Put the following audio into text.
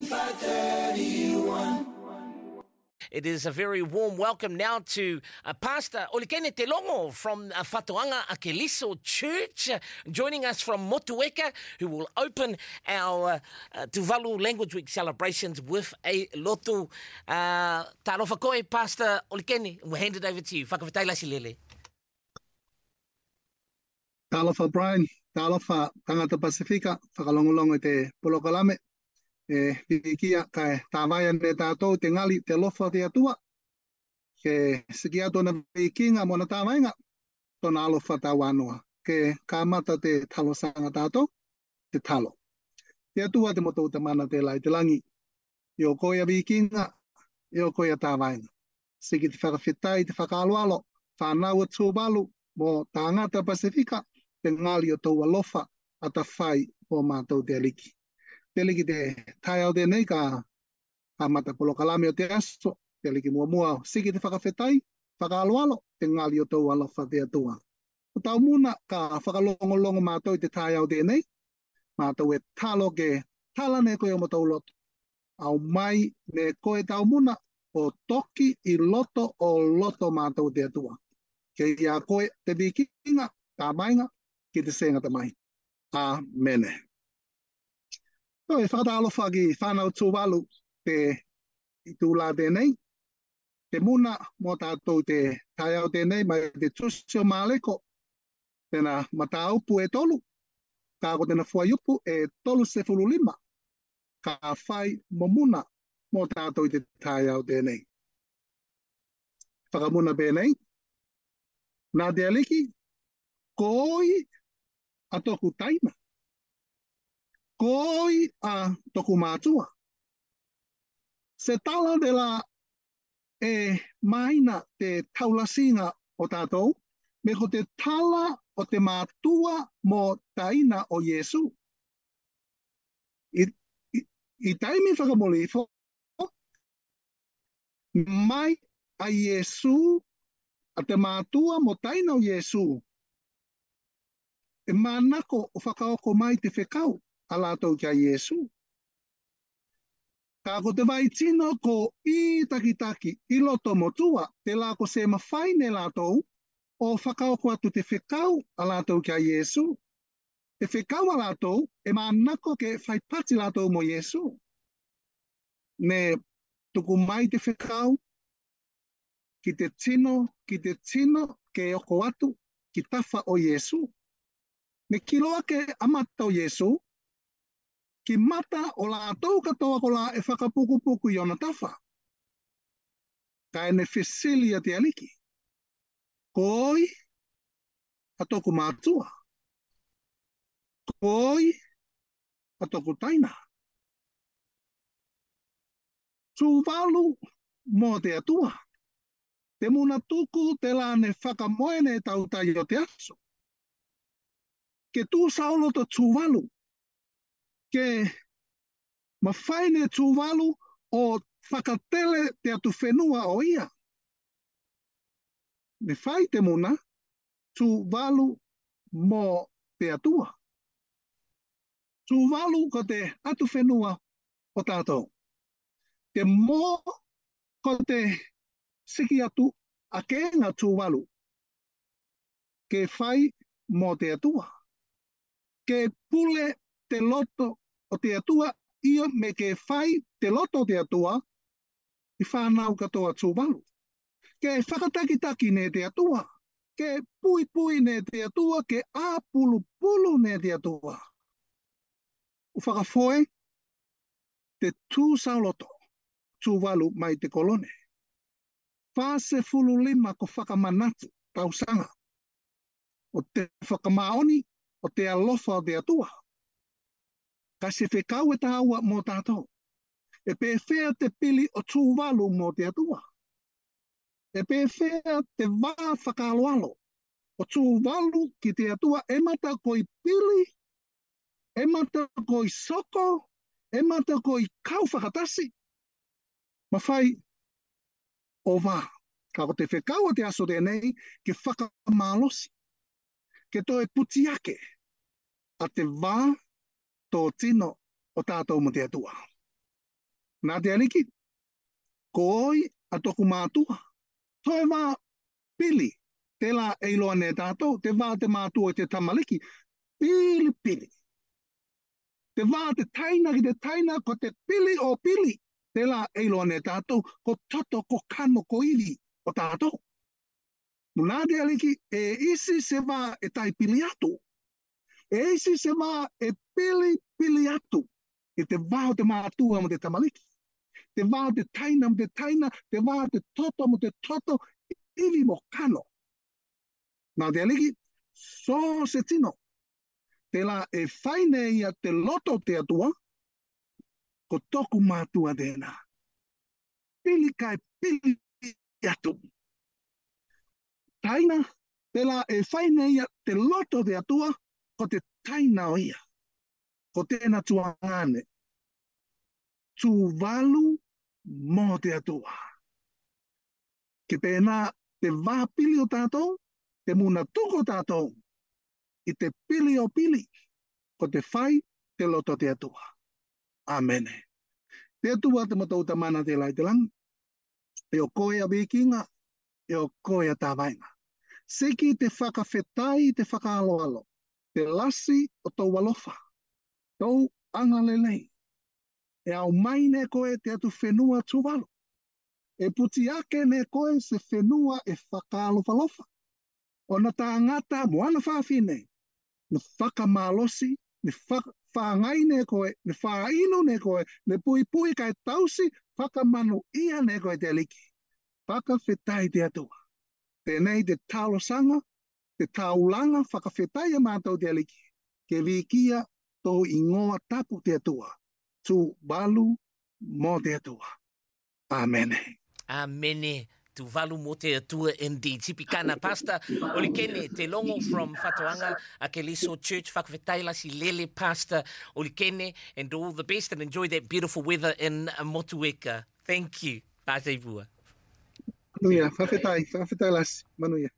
531. It is a very warm welcome now to Pastor Olikene Telongo from Whatuanga Akeliso Church, joining us from Motueka, who will open our Tuvalu Language Week celebrations with a lotu. Tarofa koe, Pastor Olikene, we'll hand it over to you. Whakawhataila silele. Talofa Brian, talofa tangata Pasifika, whakalongolongo te Polokalame. Vikia kai tāwaia ne tātou te ngali te lofa te atua. Ke sikia tōna vikinga mona tāwainga, tōna alofa tā wānoa. Ke kāmata te talosanga tātou, te talo. Te atua te motou te mana te lai te langi. Io koia vikinga, io koia tāwainga. Siki te whakawhitai, te whakaaloalo, whānaua tūwalu, mō tāngata Pasifika, te ngali o tō alofa, ata whai o mātou te aliki. Te liki te tai au tēnei ka mata Polokalame o te aso, te liki mua siki te whakawhetai, whakaaloalo, te ngali o tau alofa te atua. O tau muna ka whakalongolongo mātou te tai au tēnei, mātou e talo ke tala ne koe o matau loto. Au mai ne koe tau muna o toki I loto o loto mātou te atua. Ke ia koe te vikinga, tā mainga, ki te senga te mai. Amene. No, e whakatalofa ki whanau tūwalu te I tūlā tēnei. Te muna mō tātou te tai au tēnei mai te tusio māleko. Tēnā mataupu e tolu. Kāko tēnā whaiupu e tolu se fululima. Ka whai mo muna mō tātou te tai au tēnei. Whakamuna pēnei. Nā te aliki, koi a toku taina. Koi a toku mātua. Se tala de la maina te taulasinga o tātou, me ko te tala o te mātua mō taina o Yesu. I taimi whakamoli fo, mai a Yesu, a te mātua mō taina o Yesu. E mānako o whakaoko mai te whekau. A lātou kia Yesu. Ka ko te waitino ko I takitaki I loto motua, te lā ko se mawhai ne lātou, o whakaoko atu te whekau a lātou kia Yesu. Te whekau a lātou, e mānako ke whaipati lātou mo Yesu. Ne tuku mai te whekau, ki te tino, ke oko atu, ki tawha o Yesu. Ne kiloa ke amata o Yesu, ki mata o lātou katoa ko la e whakapukupuku I ona tawha. Ka ene whesilia te aliki. Koi a toku mātua. Koi a toku taina. Tūwalu mō te atua. Te muna tuku te lāne whakamoene tautai o te aso. Ke tū saulo to tūwalu. Ke mawhaine tūwalu o whakatele te atu whenua o ia. Me whai te muna, tūwalu mō te atua. Tūwalu ko te atu whenua o tātou. Te mō ko te siki atu a kenga tūwalu. Ke whai mō te atua. Ke pule te loto o te atua, ia me ke whai te loto o te atua, I whanau katoa tūwalu. Ke whakatakitaki ne te atua, ke pui ne te atua, ke āpulu ne te atua. U whakafoe, te tūsauloto, tūwalu mai te kolone. Whase fululima ko whakamanatu, tausanga. O te whakamaoni, o te alofa o te atua. Ka se whekau e tāua mō tātou. E pē whea te pili o tūwalu mō te atua. E pē whea te wā whakaaloalo. O tūwalu ki te atua e mata koi pili, e mata koi soko, e mata koi kau whakatasi. Mawhai o wā. Ka ko te whekau o te aso tēnei ke whakamalosi. Ke toi putiake a te wā tō tino o tātou mo te atua. Nā te aliki, ko oi a toku mātua. Toi wā pili, te la eiloa ne tātou, te wā te mātua te tamaliki, pili pili. Te wā te taina ki te taina, ko te pili o pili, te la eiloa ne tātou, ko toto, ko kano, ko iwi o tātou. Nā te aliki, e isi se wā e tai pili atu. E isi se wā e pili atu. E te wā o te mātua mo te tamaliki. Te wā o te taina mo te taina, te wā o te toto mo te toto, iwi mo kano. Nā te aliki, so se tino. Te la e whaine ia te loto te atua, ko toku mātua tēnā. Pili kai pili atu. Taina, te la e whaine ia te loto te atua, ko te taina o ia. Ko tēnā tuangane. Tu walu mō te atua. Ke pēnā te wā pili o tātou, te muna tuko tātou, i te pili o pili, ko te whai te loto te atua. Amene. Te atua te matauta mana te lai te lang, e o koe a wikinga, e o koe a tāwainga. Seki te whakawhetai, te whakaaloalo, te lasi o tau walofa, tau anga lelei, e au mai ne koe te atu whenua tuwalo, e puti ake ne koe se whenua e whakaalofa. O na tāngata moana whawhine, ne whakamalosi, ne whangai ne koe, ne whaino ne koe, ne pui kai tausi, whakamanu ia ne koe te aliki. Whakawhetai te atua. Tēnei te tālosanga, te tāulanga, whakawhetai a mātou te aliki. Ke wikia tō ingoa tapu te atua. Tu balu mō te atua. Amene. Amene. Tu valu mo te atua indeed. Tipikana Pastor Olikene Te Longo from Fatoanga Akeliso Church. Whakawhetaila si lele Pastor Olikene, and all the best and enjoy that beautiful weather in Motueka. Thank you. Pātei pua. Manuia, whawhetai lasi. Manuia.